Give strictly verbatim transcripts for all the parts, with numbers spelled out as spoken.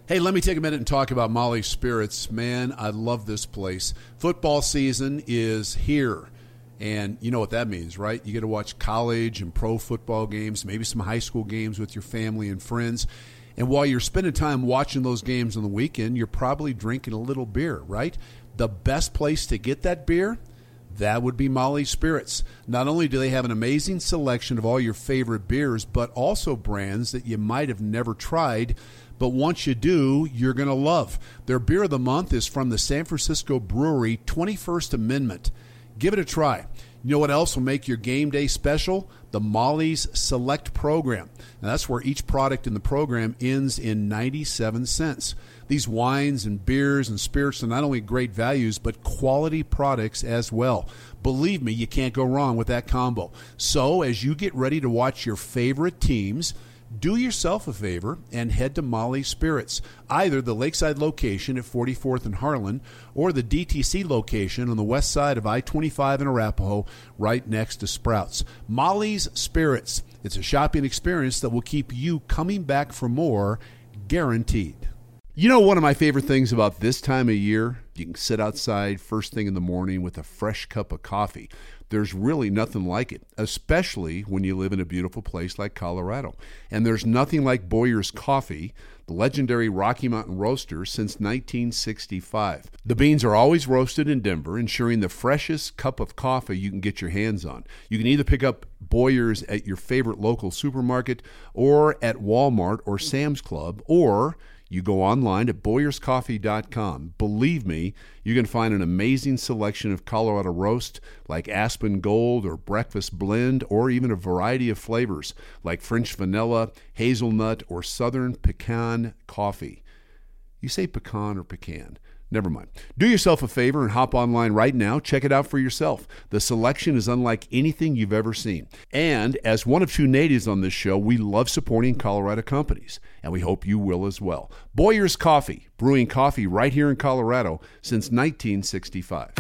Hey, let me take a minute and talk about Molly Spirits. Man, I love this place. Football season is here. And you know what that means, right? You get to watch college and pro football games, maybe some high school games with your family and friends. And while you're spending time watching those games on the weekend, you're probably drinking a little beer, right? The best place to get that beer, that would be Molly Spirits. Not only do they have an amazing selection of all your favorite beers, but also brands that you might have never tried, but once you do, you're going to love. Their beer of the month is from the San Francisco Brewery, twenty-first Amendment. Give it a try. You know what else will make your game day special? The Molly's Select program. Now, that's where each product in the program ends in ninety-seven cents. These wines and beers and spirits are not only great values, but quality products as well. Believe me, you can't go wrong with that combo. So, as you get ready to watch your favorite teams, do yourself a favor and head to Molly Spirits, either the Lakeside location at forty-fourth and Harlan or the D T C location on the west side of I twenty-five in Arapahoe, right next to Sprouts. Molly's Spirits. It's a shopping experience that will keep you coming back for more, guaranteed. You know, one of my favorite things about this time of year, you can sit outside first thing in the morning with a fresh cup of coffee. There's really nothing like it, especially when you live in a beautiful place like Colorado. And there's nothing like Boyer's Coffee, the legendary Rocky Mountain roaster since nineteen sixty-five. The beans are always roasted in Denver, ensuring the freshest cup of coffee you can get your hands on. You can either pick up Boyer's at your favorite local supermarket or at Walmart or Sam's Club, or you go online at boyers coffee dot com. Believe me, you can find an amazing selection of Colorado roast like Aspen Gold or Breakfast Blend, or even a variety of flavors like French vanilla, hazelnut, or Southern pecan coffee. You say pecan or pecan? Never mind. Do yourself a favor and hop online right now. Check it out for yourself. The selection is unlike anything you've ever seen. And as one of two natives on this show, we love supporting Colorado companies, and we hope you will as well. Boyer's Coffee, brewing coffee right here in Colorado since nineteen sixty-five.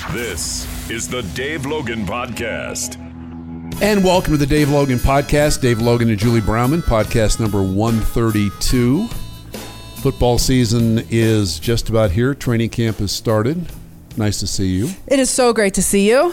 This is the Dave Logan Podcast. And welcome to the Dave Logan Podcast. Dave Logan and Julie Brownman, podcast number one thirty-two. Football season is just about here. Training camp has started. Nice to see you. It is so great to see you.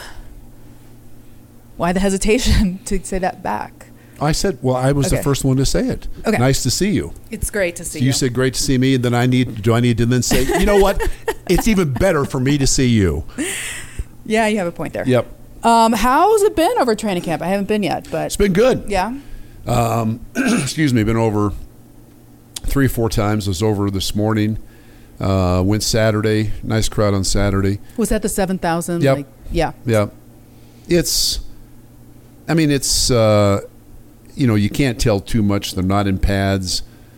Why the hesitation to say that back? I said, well, I was okay. the first one to say it. Okay. Nice to see you. It's great to see so you. You You said great to see me, and then I need, do I need to then say, you know what? It's even better for me to see you. Yeah, you have a point there. Yep. Um, how's it been over training camp? I haven't been yet, but it's been good. Yeah. Um, excuse me, been over three or four times. I was over this morning. Uh, went Saturday. Nice crowd on Saturday. Was that the seven thousand? Yep. Like, yeah. Yeah. It's, I mean, it's, uh, you know, you can't tell too much. They're not in pads.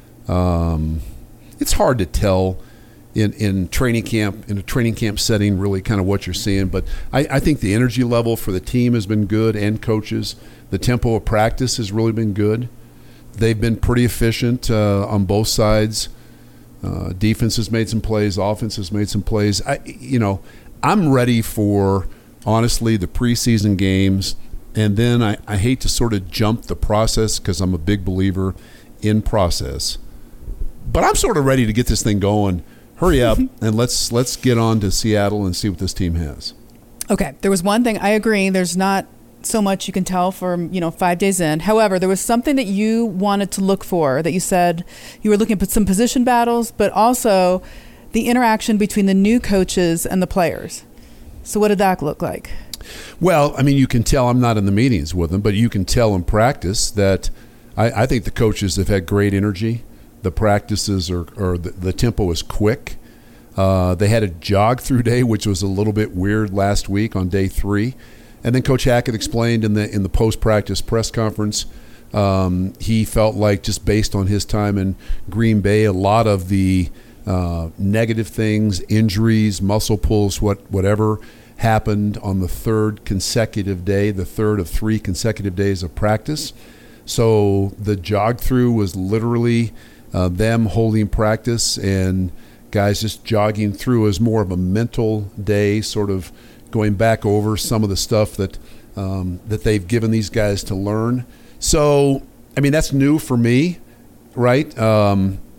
Um, it's hard to tell in, in training camp, in a training camp setting, really kind of what you're seeing. But I, I think the energy level for the team has been good, and coaches. The tempo of practice has really been good. They've been pretty efficient uh, on both sides. Uh, defense has made some plays. Offense has made some plays. I, you know, I'm ready for, honestly, the preseason games. And then I, I hate to sort of jump the process because I'm a big believer in process. But I'm sort of ready to get this thing going. Hurry up, and let's let's get on to Seattle and see what this team has. Okay. There was one thing. I agree. There's not so much you can tell from, you know, five days in. However, there was something that you wanted to look for, that you said you were looking at some position battles, but also the interaction between the new coaches and the players. So what did that look like? Well, I mean, you can tell, I'm not in the meetings with them, but you can tell in practice that I, I think the coaches have had great energy. The practices are, or the, the tempo is quick. Uh, they had a jog through day, which was a little bit weird last week on day three. And then Coach Hackett explained in the in the post-practice press conference, um, he felt like, just based on his time in Green Bay, a lot of the uh, negative things, injuries, muscle pulls, what whatever happened on the third consecutive day, the third of three consecutive days of practice. So the jog through was literally uh, them holding practice and guys just jogging through as more of a mental day, sort of going back over some of the stuff that um, that they've given these guys to learn. So, I mean, that's new for me, right? Um,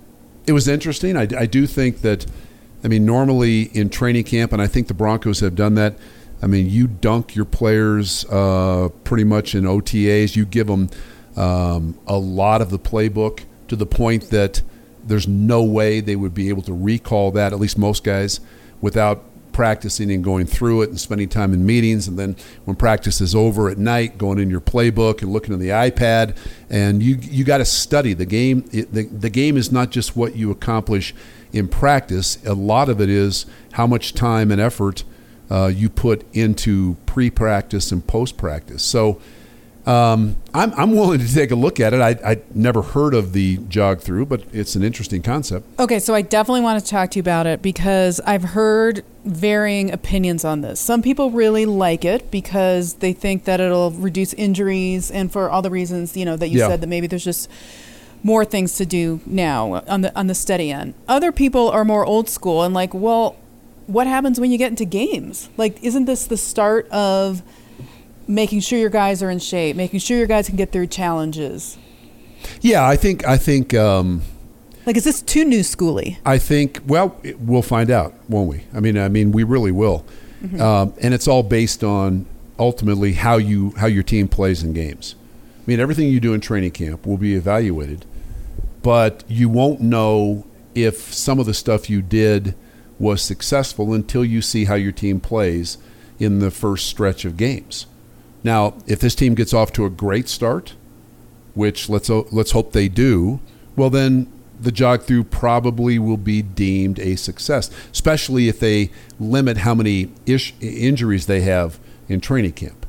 it was interesting. I, I do think that, I mean, normally in training camp, and I think the Broncos have done that, I mean, you dunk your players uh, pretty much in O T As. You give them um, a lot of the playbook to the point that there's no way they would be able to recall that, at least most guys, without practicing and going through it and spending time in meetings. And then when practice is over at night, going in your playbook and looking at the iPad. And you you got to study the game. It, the, the game is not just what you accomplish in practice. A lot of it is how much time and effort uh, you put into pre-practice and post-practice. So um, I'm, I'm willing to take a look at it. I I never heard of the jog through, but it's an interesting concept. Okay, so I definitely want to talk to you about it because I've heard varying opinions on this. Some people really like it because they think that it'll reduce injuries and for all the reasons, you know, that you Yeah. said, that maybe there's just more things to do now on the on the steady end. Other people are more old school and like, well, what happens when you get into games? Like, isn't this the start of making sure your guys are in shape, making sure your guys can get through challenges? Yeah, I think I think um, Like, is this too new schooly? I think well, it, we'll find out, won't we? I mean, I mean, we really will, Mm-hmm. um, and it's all based on ultimately how you how your team plays in games. I mean, everything you do in training camp will be evaluated, but you won't know if some of the stuff you did was successful until you see how your team plays in the first stretch of games. Now, if this team gets off to a great start, which let's let's hope they do, well then the jog through probably will be deemed a success, especially if they limit how many ish, injuries they have in training camp.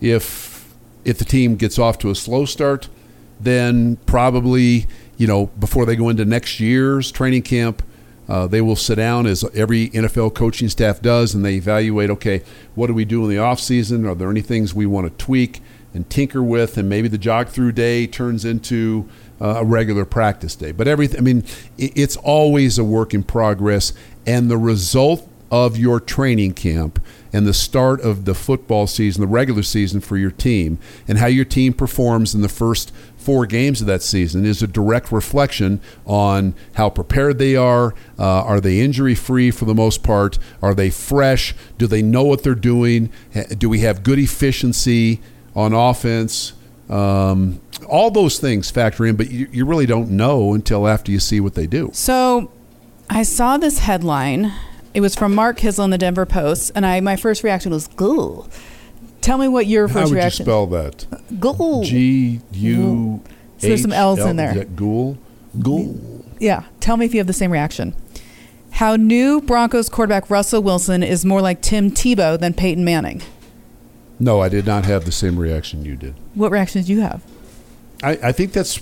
If if the team gets off to a slow start, then probably, you know, before they go into next year's training camp, uh, they will sit down, as every N F L coaching staff does, and they evaluate, okay, what do we do in the off season? Are there any things we want to tweak and tinker with? And maybe the jog through day turns into uh, a regular practice day. But everything, I mean, it, it's always a work in progress, and the result of your training camp and the start of the football season, the regular season for your team, and how your team performs in the first four games of that season is a direct reflection on how prepared they are. Uh, are they injury-free for the most part? Are they fresh? Do they know what they're doing? Do we have good efficiency on offense? Um, all those things factor in, but you, you really don't know until after you see what they do. So I saw this headline. It was from Mark Kislin in the Denver Post, and I my first reaction was, "Ghoul." Tell me what your first How would reaction. you spell that? Ghoul. G U. So there's some L's in there. Is that ghoul? Ghoul. Yeah. Tell me if you have the same reaction. How new Broncos quarterback Russell Wilson is more like Tim Tebow than Peyton Manning. No, I did not have the same reaction you did. What reaction did you have? I, I think that's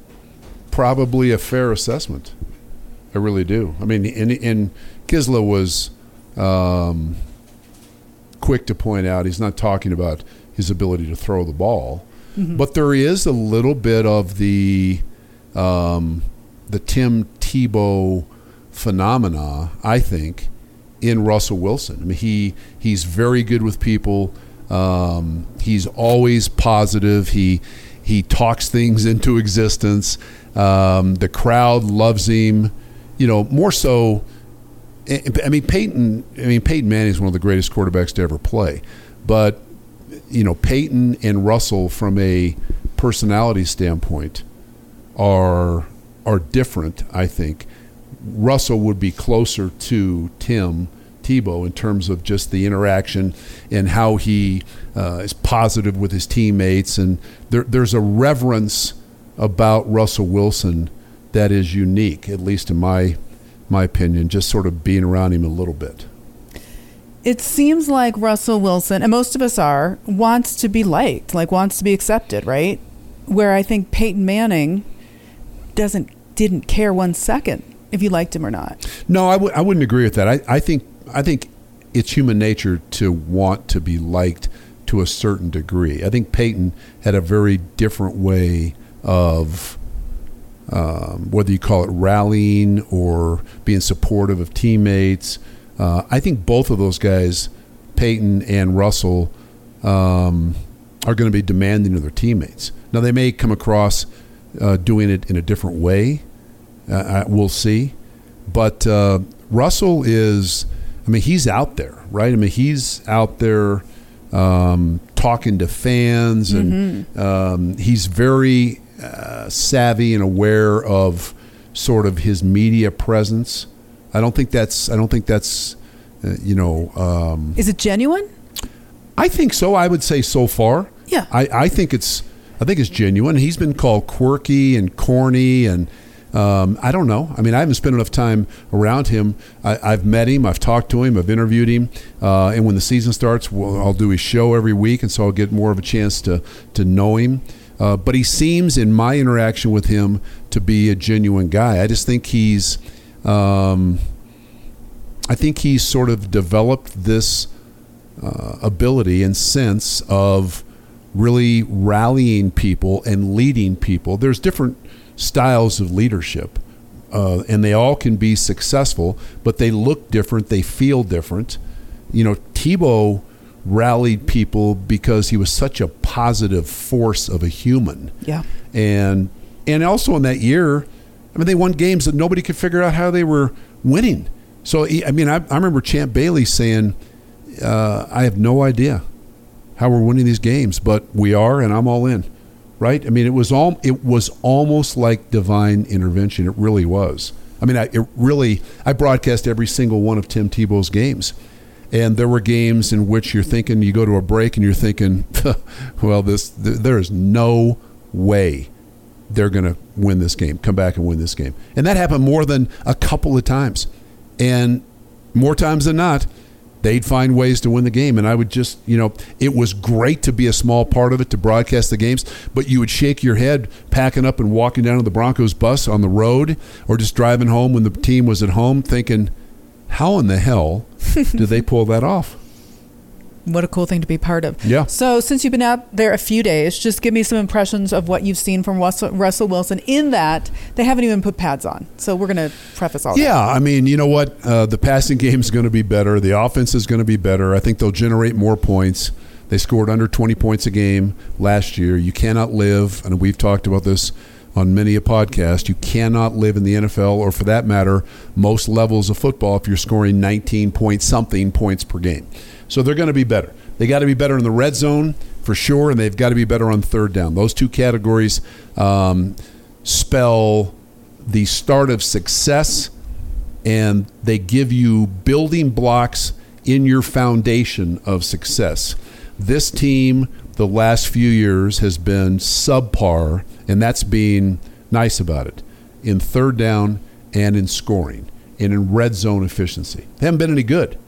probably a fair assessment. I really do. I mean, and, and Kisla was um, quick to point out he's not talking about his ability to throw the ball, mm-hmm. but there is a little bit of the um, the Tim Tebow phenomena, I think, in Russell Wilson. I mean, he he's very good with people. Um, he's always positive. He he talks things into existence. Um, the crowd loves him. You know, more so. I mean, Peyton. I mean, Peyton Manning is one of the greatest quarterbacks to ever play. But you know, Peyton and Russell, from a personality standpoint, are are different. I think Russell would be closer to Tim Tebow in terms of just the interaction and how he uh, is positive with his teammates, and there, there's a reverence about Russell Wilson that is unique, at least in my my opinion, just sort of being around him a little bit. It seems like Russell Wilson, and most of us are, wants to be liked, like wants to be accepted, right? Where I think Peyton Manning doesn't didn't care one second if you liked him or not. No, I, w- I wouldn't agree with that. I, I think I think it's human nature to want to be liked to a certain degree. I think Peyton had a very different way of um, whether you call it rallying or being supportive of teammates. Uh, I think both of those guys, Peyton and Russell, um, are going to be demanding of their teammates. Now, they may come across uh, doing it in a different way, Uh, we'll see. But uh, Russell is, I mean, he's out there, right? I mean, he's out there um, talking to fans, and mm-hmm. um, he's very uh, savvy and aware of sort of his media presence. I don't think that's, I don't think that's, uh, you know. Um, is it genuine? I think so. I would say so far. Yeah. I, I think it's, I think it's genuine. He's been called quirky and corny, and um, I don't know. I mean, I haven't spent enough time around him. I, I've met him. I've talked to him. I've interviewed him. Uh, and when the season starts, we'll, I'll do his show every week, and so I'll get more of a chance to, to know him. Uh, but he seems, in my interaction with him, to be a genuine guy. I just think he's, um, I think he's sort of developed this uh, ability and sense of really rallying people and leading people. There's different styles of leadership, uh, and they all can be successful, but they look different, they feel different. You know, Tebow rallied people because he was such a positive force of a human. Yeah. And and also in that year, I mean, they won games that nobody could figure out how they were winning. So, I mean, I, I remember Champ Bailey saying, uh, I have no idea how we're winning these games, but we are, and I'm all in, right? I mean, it was all it was almost like divine intervention. It really was. I mean, I it really I broadcast every single one of Tim Tebow's games, and there were games in which you're thinking, you go to a break and you're thinking, well, this th- there is no way they're going to win this game, come back and win this game, and that happened more than a couple of times, and more times than not, they'd find ways to win the game. And I would just, you know, it was great to be a small part of it, to broadcast the games, but you would shake your head packing up and walking down to the Broncos bus on the road, or just driving home when the team was at home, thinking, how in the hell did they pull that off? What a cool thing to be part of. Yeah. So since you've been out there a few days, just give me some impressions of what you've seen from Russell, Russell Wilson, in that they haven't even put pads on. So we're going to preface all yeah, that. Yeah, I mean, you know what? Uh, the passing game is going to be better. The offense is going to be better. I think they'll generate more points. They scored under twenty points a game last year. You cannot live, and we've talked about this on many a podcast, you cannot live in the N F L, or for that matter, most levels of football, if you're scoring nineteen point something points per game. So they're going to be better. They got to be better in the red zone for sure, and they've got to be better on third down. Those two categories um, spell the start of success, and they give you building blocks in your foundation of success. This team, the last few years, has been subpar, and that's being nice about it, in third down and in scoring and in red zone efficiency. They haven't been any good.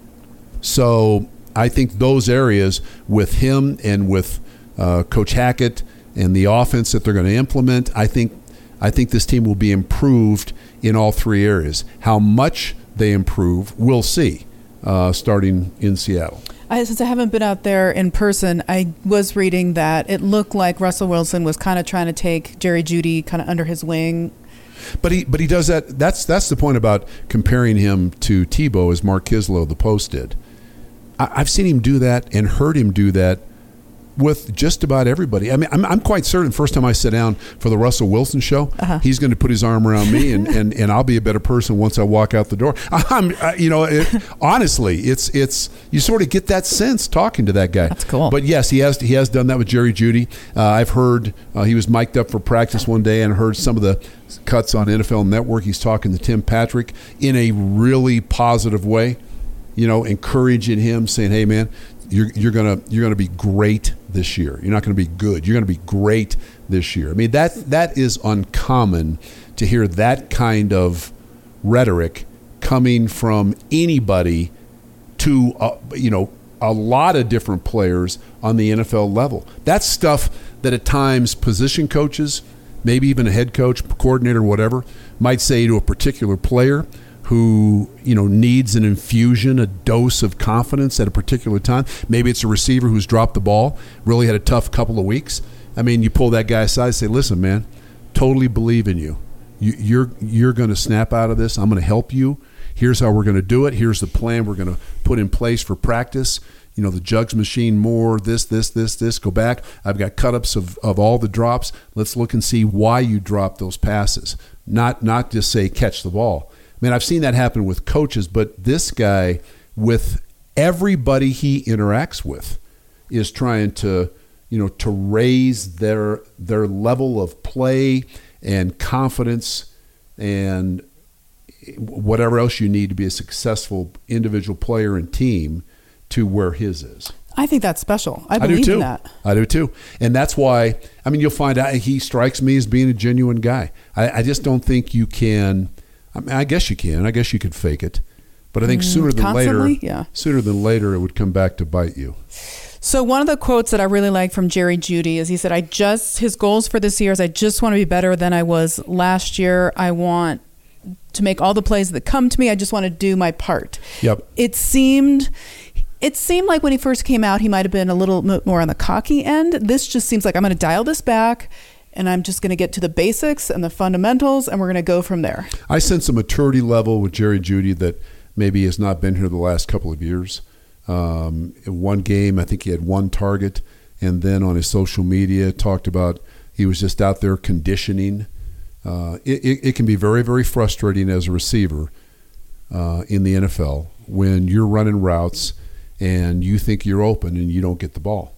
So I think those areas, with him and with uh, Coach Hackett and the offense that they're going to implement, I think I think this team will be improved in all three areas. How much they improve, we'll see, uh, starting in Seattle. I, since I haven't been out there in person, I was reading that it looked like Russell Wilson was kind of trying to take Jerry Jeudy kind of under his wing. But he but he does that. That's that's the point about comparing him to Tebow, as Mark Kislow, the Post, did. I, I've seen him do that and heard him do that with just about everybody. I mean, I'm, I'm quite certain first time I sit down for the Russell Wilson show, uh-huh. he's going to put his arm around me, and, and, and I'll be a better person once I walk out the door. I'm, uh, you know, it, honestly, it's it's you sort of get that sense talking to that guy. That's cool. But yes, he has he has done that with Jerry Jeudy. Uh, I've heard uh, he was mic'd up for practice one day and heard some of the cuts on N F L Network. He's talking to Tim Patrick in a really positive way, you know, encouraging him, saying, "Hey, man, you're you're gonna you're gonna be great this year. You're not going to be good. You're going to be great this year." I mean, that that is uncommon to hear that kind of rhetoric coming from anybody to uh, you know a lot of different players on the N F L level. That's stuff that at times position coaches, maybe even a head coach, coordinator, whatever, might say to a particular player who, you know, needs an infusion, a dose of confidence at a particular time. Maybe it's a receiver who's dropped the ball, really had a tough couple of weeks. I mean, you pull that guy aside and say, "Listen, man, totally believe in you. you you're you're going to snap out of this. I'm going to help you. Here's how we're going to do it. Here's the plan we're going to put in place for practice. You know, the jugs machine more, this, this, this, this. Go back. I've got cut-ups of, of all the drops. Let's look and see why you dropped those passes. not not just say catch the ball. I mean, I've seen that happen with coaches, but this guy, with everybody he interacts with, is trying to, you know, to raise their their level of play and confidence and whatever else you need to be a successful individual player and team to where his is. I think that's special. I I believe do too. in that. I do too. And that's why, I mean, you'll find out he strikes me as being a genuine guy. I, I just don't think you can, I mean, I guess you can. I guess you could fake it. But I think sooner than Constantly? later, Yeah. sooner than later, it would come back to bite you. So one of the quotes that I really like from Jerry Jeudy is he said, I just, his goals for this year is I just want to be better than I was last year. I want to make all the plays that come to me. I just want to do my part. Yep. It seemed... It seemed like when he first came out, he might have been a little more on the cocky end. This just seems like I'm going to dial this back, and I'm just going to get to the basics and the fundamentals, and we're going to go from there. I sense a maturity level with Jerry Jeudy that maybe has not been here the last couple of years. Um, in one game, I think he had one target, and then on his social media talked about he was just out there conditioning. Uh, it, it, it can be very, very frustrating as a receiver uh, in the N F L when you're running routes and you think you're open and you don't get the ball.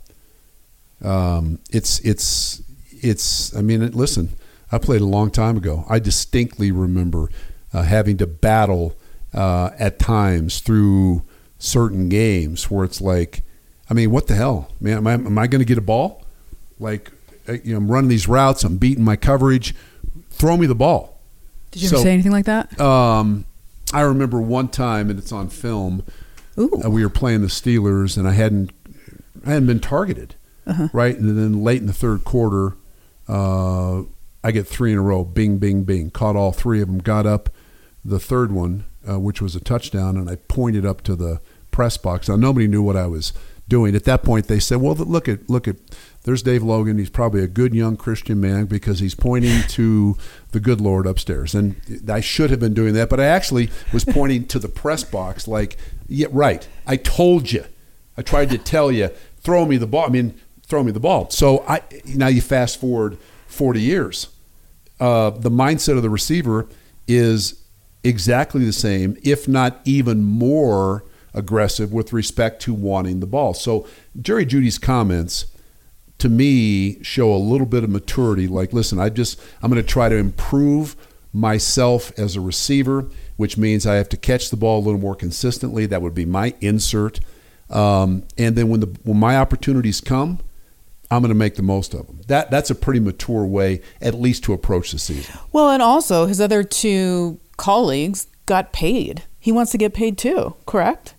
Um, it's, it's, it's, I mean, listen, I played a long time ago. I distinctly remember uh, having to battle uh, at times through certain games where it's like, I mean, what the hell, man? Am I, am I going to get a ball? Like, you know, I'm running these routes, I'm beating my coverage. Throw me the ball. Did you ever so, say anything like that? Um, I remember one time, and it's on film. Ooh. Uh, we were playing the Steelers, and I hadn't, I hadn't been targeted, uh-huh. right? And then late in the third quarter, uh, I get three in a row. Bing, bing, bing. Caught all three of them. Got up the third one, uh, which was a touchdown, and I pointed up to the press box. Now nobody knew what I was doing at that point. They said, "Well, look at look at." There's Dave Logan. He's probably a good young Christian man because he's pointing to the good Lord upstairs. And I should have been doing that, but I actually was pointing to the press box like, yeah, right. I told you. I tried to tell you, throw me the ball. I mean, throw me the ball. So I now you fast forward forty years. Uh, the mindset of the receiver is exactly the same, if not even more aggressive with respect to wanting the ball. So Jerry Jeudy's comments to me show a little bit of maturity. Like, listen, I just, I'm going to try to improve myself as a receiver, which means I have to catch the ball a little more consistently. That would be my insert. Um, and then when the when my opportunities come, I'm going to make the most of them. That that's a pretty mature way, at least, to approach the season. Well, and also his other two colleagues got paid. He wants to get paid too, correct?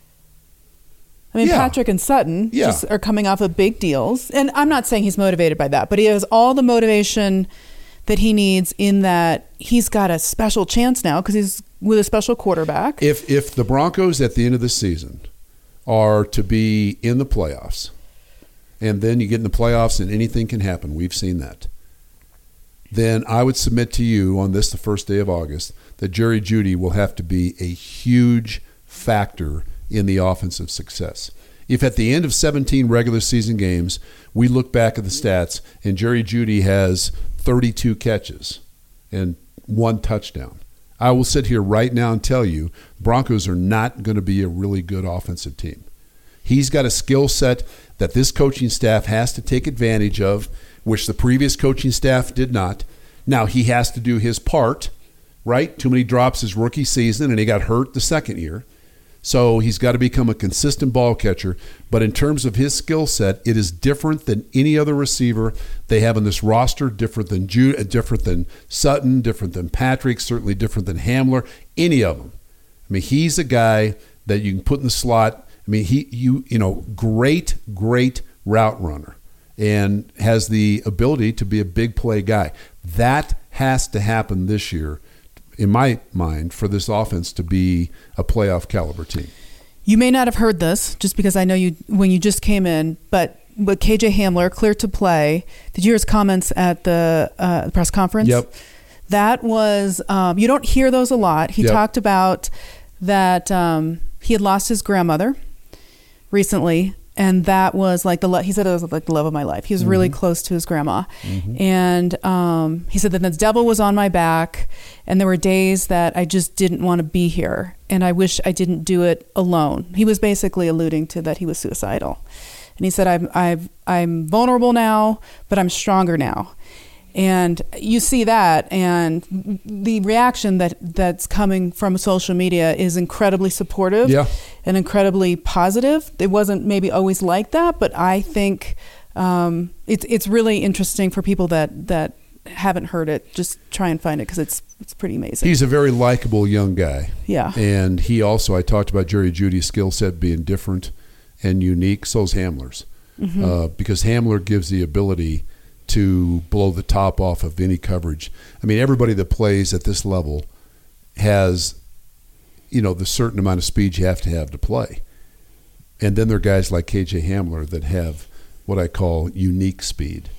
I mean, yeah. Patrick and Sutton yeah. just are coming off of big deals. And I'm not saying he's motivated by that, but he has all the motivation that he needs in that he's got a special chance now because he's with a special quarterback. If if the Broncos at the end of the season are to be in the playoffs, and then you get in the playoffs and anything can happen, we've seen that, then I would submit to you on this, the first day of August, that Jerry Jeudy will have to be a huge factor in the offensive success. If at the end of seventeen regular season games, we look back at the stats and Jerry Jeudy has thirty-two catches and one touchdown, I will sit here right now and tell you Broncos are not going to be a really good offensive team. He's got a skill set that this coaching staff has to take advantage of, which the previous coaching staff did not. Now, he has to do his part, right? Too many drops his rookie season, and he got hurt the second year. So he's got to become a consistent ball catcher. But in terms of his skill set, it is different than any other receiver they have on this roster, different than Jude, different than Sutton, different than Patrick, certainly different than Hamler, any of them. I mean, he's a guy that you can put in the slot. I mean, he, you, you know, great, great route runner and has the ability to be a big play guy. That has to happen this year, in my mind, for this offense to be a playoff caliber team. You may not have heard this just because I know you when you just came in, but but K J Hamler cleared to play. Did you hear his comments at the uh, press conference? Yep. That was, um, you don't hear those a lot. He yep. talked about that um, he had lost his grandmother recently, and that was like the lo- he said it was like the love of my life. He was mm-hmm. really close to his grandma, mm-hmm. and um, he said that the devil was on my back, and there were days that I just didn't want to be here, and I wish I didn't do it alone. He was basically alluding to that he was suicidal, and he said I'm I've, I'm vulnerable now, but I'm stronger now. And you see that, and the reaction that, that's coming from social media is incredibly supportive yeah. and incredibly positive. It wasn't maybe always like that, but I think um, it's it's really interesting for people that, that haven't heard it. Just try and find it because it's it's pretty amazing. He's a very likable young guy. Yeah. And he also, I talked about Jerry Jeudy's skill set being different and unique. So's Hamler's. Mm-hmm. Uh, because Hamler gives the ability to blow the top off of any coverage. I mean, everybody that plays at this level has, you know, the certain amount of speed you have to have to play. And then there are guys like K J Hamler that have what I call unique speed.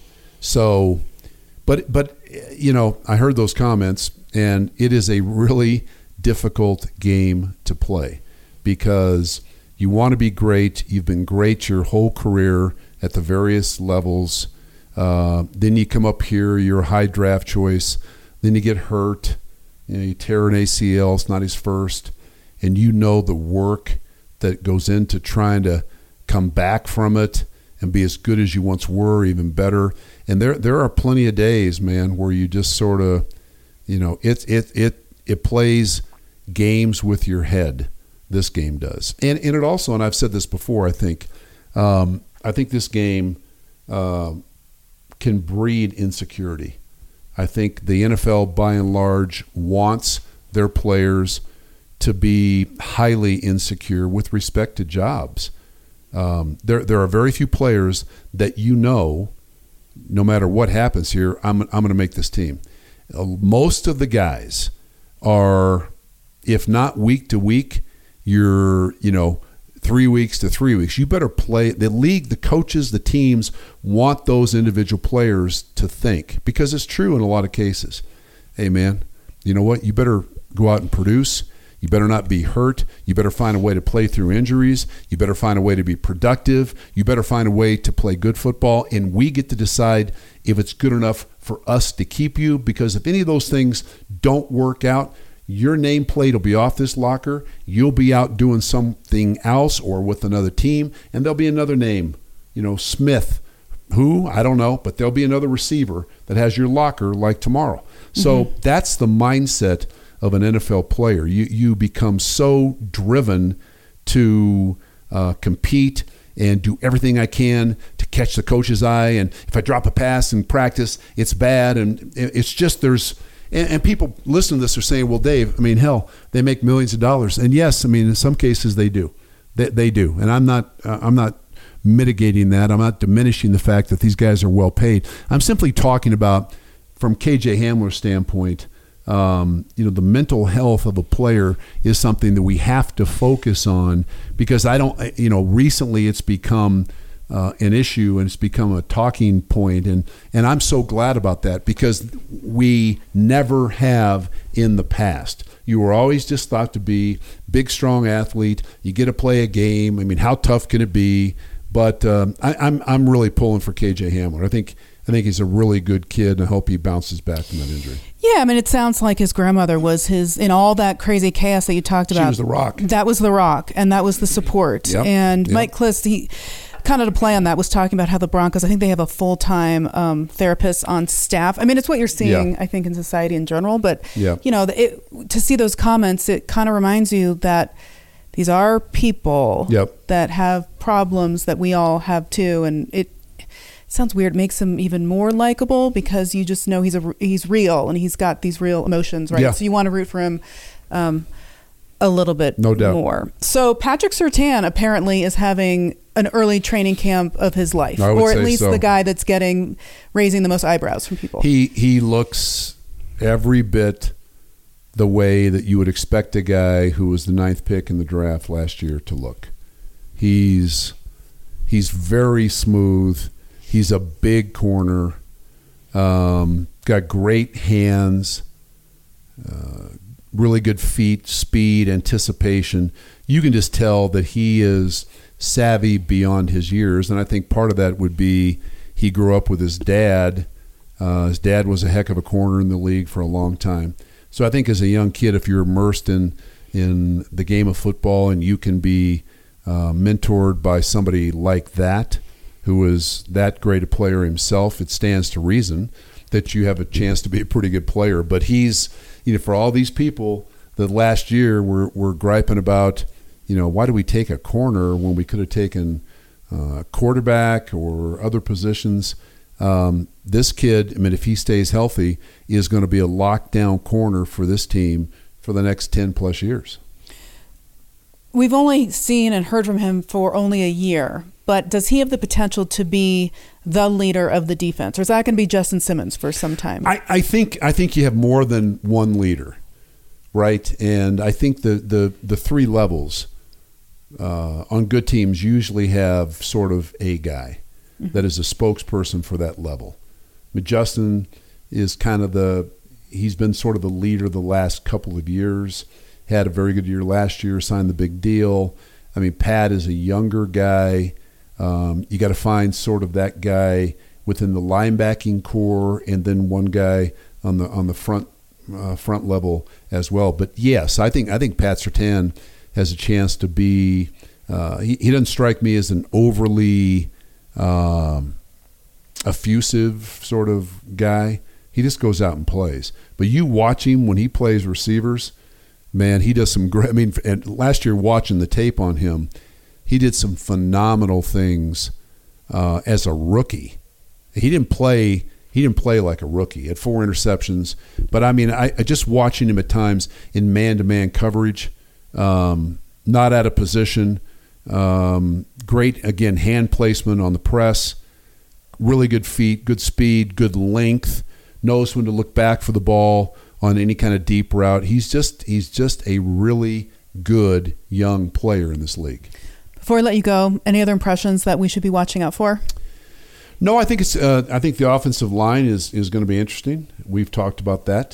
So, but, but you know, I heard those comments, and it is a really difficult game to play because you want to be great. You've been great your whole career at the various levels. Uh, then you come up here, you're a high draft choice. Then you get hurt. You know, you tear an A C L. It's not his first. And you know the work that goes into trying to come back from it and be as good as you once were, even better. And there there are plenty of days, man, where you just sort of, you know, it it it it plays games with your head. This game does. And and it also, and I've said this before, I think, um, I think this game uh, can breed insecurity. I think the N F L, by and large, wants their players to be highly insecure with respect to jobs. Um, there, there are very few players that you know, no matter what happens here, I'm, I'm going to make this team. Uh, most of the guys are, if not week to week, you're, you know, three weeks to three weeks. You better play. The league, the coaches, the teams want those individual players to think, because it's true in a lot of cases. Hey, man, you know what? You better go out and produce. You better not be hurt. You better find a way to play through injuries. You better find a way to be productive. You better find a way to play good football. And we get to decide if it's good enough for us to keep you, because if any of those things don't work out, your nameplate will be off this locker. You'll be out doing something else or with another team, and there'll be another name, you know, Smith, who, I don't know, but there'll be another receiver that has your locker like tomorrow. So mm-hmm. that's the mindset of an N F L player. You you become so driven to uh, compete and do everything I can to catch the coach's eye, and if I drop a pass in practice, it's bad, and it's just there's – And, and people listening to this are saying, well, Dave, I mean, hell, they make millions of dollars. And yes, I mean, in some cases they do. They, they do. And I'm not uh, I'm not mitigating that. I'm not diminishing the fact that these guys are well paid. I'm simply talking about, from K J Hamler's standpoint, um, you know, the mental health of a player is something that we have to focus on, because I don't, you know, recently it's become Uh, an issue, and it's become a talking point, and and I'm so glad about that, because we never have in the past. You were always just thought to be big, strong athlete. You get to play a game. I mean, how tough can it be? But um, I, I'm I'm really pulling for K J Hamler. I think I think he's a really good kid, and I hope he bounces back from that injury. Yeah, I mean, it sounds like his grandmother was his, in all that crazy chaos that you talked about. She was the rock. That was the rock, and that was the support. Yep. And Yep. Mike Klis, he kind of to play on that, was talking about how the Broncos, I think they have a full-time um, therapist on staff. I mean, it's what you're seeing, Yeah. I think, in society in general. But, Yeah. you know, it, to see those comments, it kind of reminds you that these are people Yep. that have problems that we all have too. And it sounds weird. It makes him even more likable, because you just know he's a, he's real, and he's got these real emotions, right? Yeah. So you want to root for him um, a little bit No doubt. more. So Patrick Surtain apparently is having an early training camp of his life, I would or at say least so. the guy that's getting raising the most eyebrows from people. He he looks every bit the way that you would expect a guy who was the ninth pick in the draft last year to look. He's he's very smooth. He's a big corner. Um, got great hands. Uh, really good feet, speed, anticipation. You can just tell that he is savvy beyond his years, and I think part of that would be he grew up with his dad. Uh, his dad was a heck of a corner in the league for a long time. So I think as a young kid, if you're immersed in in the game of football and you can be uh, mentored by somebody like that, who is that great a player himself, it stands to reason that you have a chance to be a pretty good player. But he's, you know, for all these people that last year were, were griping about, you know, why do we take a corner when we could have taken uh, quarterback or other positions? Um, this kid, I mean, if he stays healthy, is going to be a lockdown corner for this team for the next ten plus years. We've only seen and heard from him for only a year, but does he have the potential to be the leader of the defense, or is that going to be Justin Simmons for some time? I, I think I think you have more than one leader, right? And I think the the, the three levels uh, on good teams usually have sort of a guy mm-hmm. that is a spokesperson for that level. I mean, Justin is kind of the he's been sort of the leader the last couple of years. Had a very good year last year, signed the big deal. I mean, Pat is a younger guy. Um, you got to find sort of that guy within the linebacking core, and then one guy on the on the front uh, front level as well. But yes, I think I think Pat Surtain has a chance to be. Uh, he, he doesn't strike me as an overly um, effusive sort of guy. He just goes out and plays. But you watch him when he plays receivers. Man, he does some great. I mean, and last year watching the tape on him, he did some phenomenal things uh, as a rookie. He didn't play. He didn't play like a rookie. He had four interceptions, but I mean, I, I just watching him at times in man-to-man coverage, um, not out of position. Um, great again, hand placement on the press. Really good feet, good speed, good length. Knows when to look back for the ball on any kind of deep route. He's just he's just a really good young player in this league. Before I let you go, any other impressions that we should be watching out for? No, I think it's uh, I think the offensive line is, is going to be interesting. We've talked about that.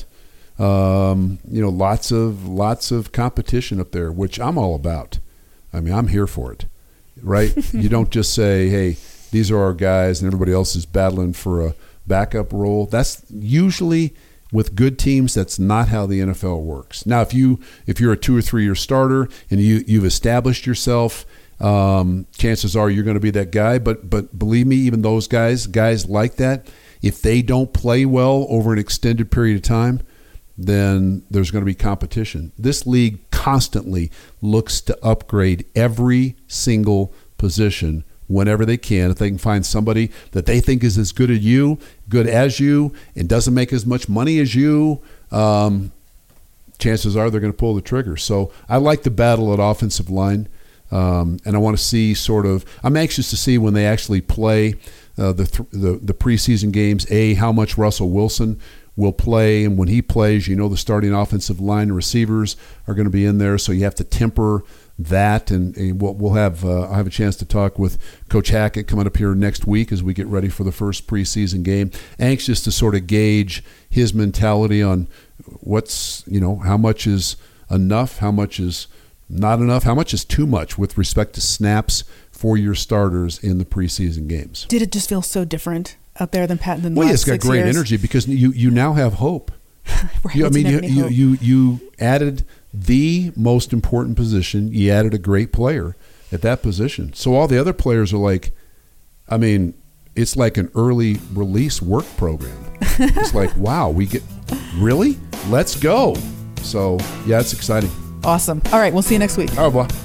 Um, you know, lots of lots of competition up there, which I'm all about. I mean, I'm here for it, right? You don't just say, "Hey, these are our guys," and everybody else is battling for a backup role. That's usually with good teams, that's not how the N F L works. Now, if you if you're a two or three year starter and you you've established yourself, um, chances are you're going to be that guy. But but believe me, even those guys, guys like that, if they don't play well over an extended period of time, then there's going to be competition. This league constantly looks to upgrade every single position whenever they can. If they can find somebody that they think is as good as you, good as you, and doesn't make as much money as you, um, chances are they're going to pull the trigger. So I like the battle at offensive line, um, and I want to see sort of – I'm anxious to see when they actually play uh, the, th- the the preseason games, A, how much Russell Wilson will play, and when he plays, you know the starting offensive line and receivers are going to be in there, so you have to temper – that, and, and we'll, we'll have uh, I have a chance to talk with Coach Hackett coming up here next week as we get ready for the first preseason game. Anxious to sort of gauge his mentality on what's, you know, how much is enough, how much is not enough, how much is too much with respect to snaps for your starters in the preseason games. Did it just feel so different out there than Pat in the well, last yeah, it's got six great years? energy because you you now have hope. Right, you, I mean, you, you, hope. you you added the most important position. You added a great player at that position. So all the other players are like, I mean, it's like an early release work program. It's like, wow, we get, really? Let's go. So, yeah, it's exciting. Awesome. All right, we'll see you next week. Au revoir.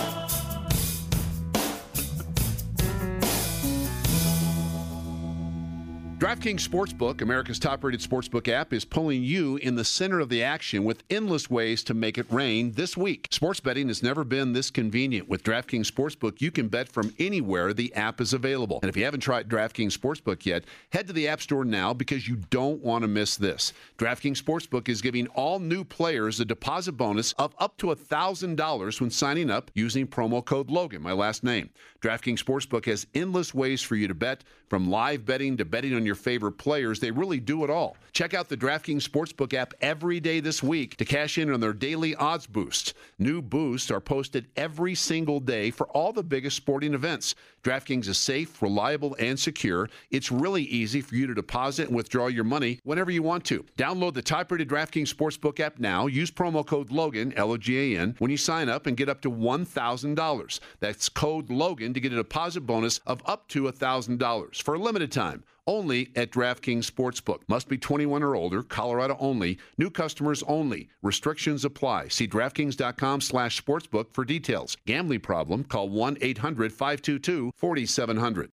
DraftKings Sportsbook, America's top-rated sportsbook app, is pulling you in the center of the action with endless ways to make it rain this week. Sports betting has never been this convenient. With DraftKings Sportsbook, you can bet from anywhere the app is available. And if you haven't tried DraftKings Sportsbook yet, head to the App Store now because you don't want to miss this. DraftKings Sportsbook is giving all new players a deposit bonus of up to one thousand dollars when signing up using promo code Logan, my last name. DraftKings Sportsbook has endless ways for you to bet, from live betting to betting on your favorite favorite players. They really do it all. Check out the DraftKings Sportsbook app every day this week to cash in on their daily odds boosts. New boosts are posted every single day for all the biggest sporting events. DraftKings is safe, reliable, and secure. It's really easy for you to deposit and withdraw your money whenever you want to. Download the top-rated DraftKings Sportsbook app now. Use promo code Logan, L O G A N, when you sign up and get up to one thousand dollars. That's code Logan to get a deposit bonus of up to one thousand dollars for a limited time. Only at DraftKings Sportsbook. Must be twenty-one or older. Colorado only. New customers only. Restrictions apply. See DraftKings.com slash sportsbook for details. Gambling problem? Call one eight hundred five two two four seven zero zero.